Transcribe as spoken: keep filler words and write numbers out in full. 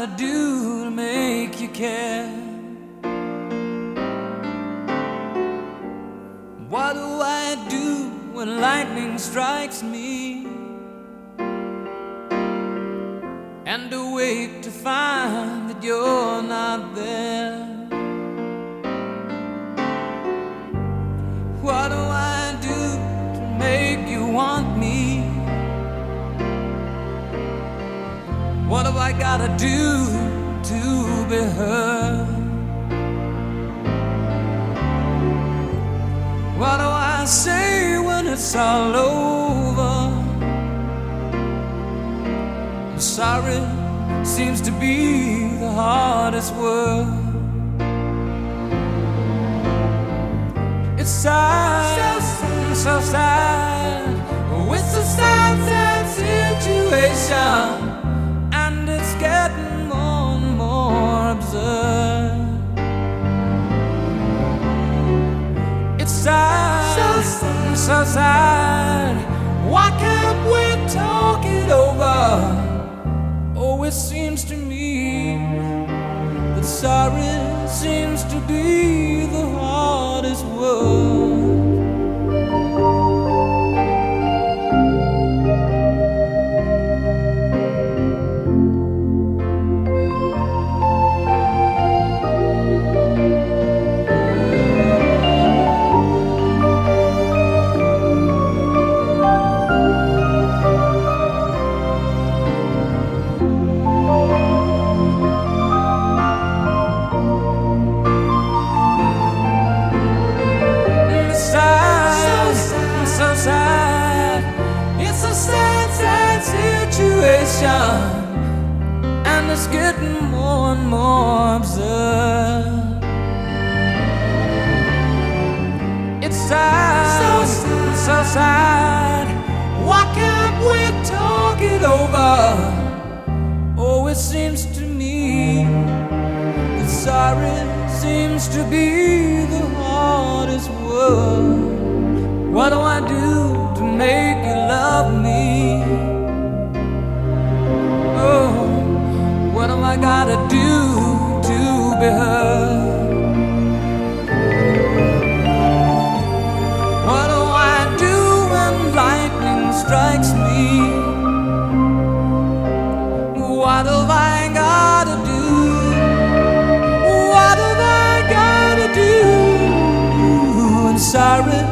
gotta do to make you care? What do I do when lightning strikes me and awake to find that you're not there? What do I do to make you want me? What have I gotta do to be heard? What do I say when it's all over? Sorry seems to be the hardest word. It's sad, so sad, so sad. Oh, it's a sad, sad situation, and it's getting more and more absurd. It's sad, so sad, so sad. Why can't we talk it over? Oh, it seems to me that sorry seems to be the hardest word. It's a sad, sad situation, and it's getting more and more absurd. It's sad, so sad, so sad. Why can't we talk it over? Oh, it seems to me that sorry seems to be the hardest word. What do I do to make you love me? Oh, what have I gotta do to be heard? What do I do when lightning strikes me? What have I gotta do? What have I gotta do? And sorry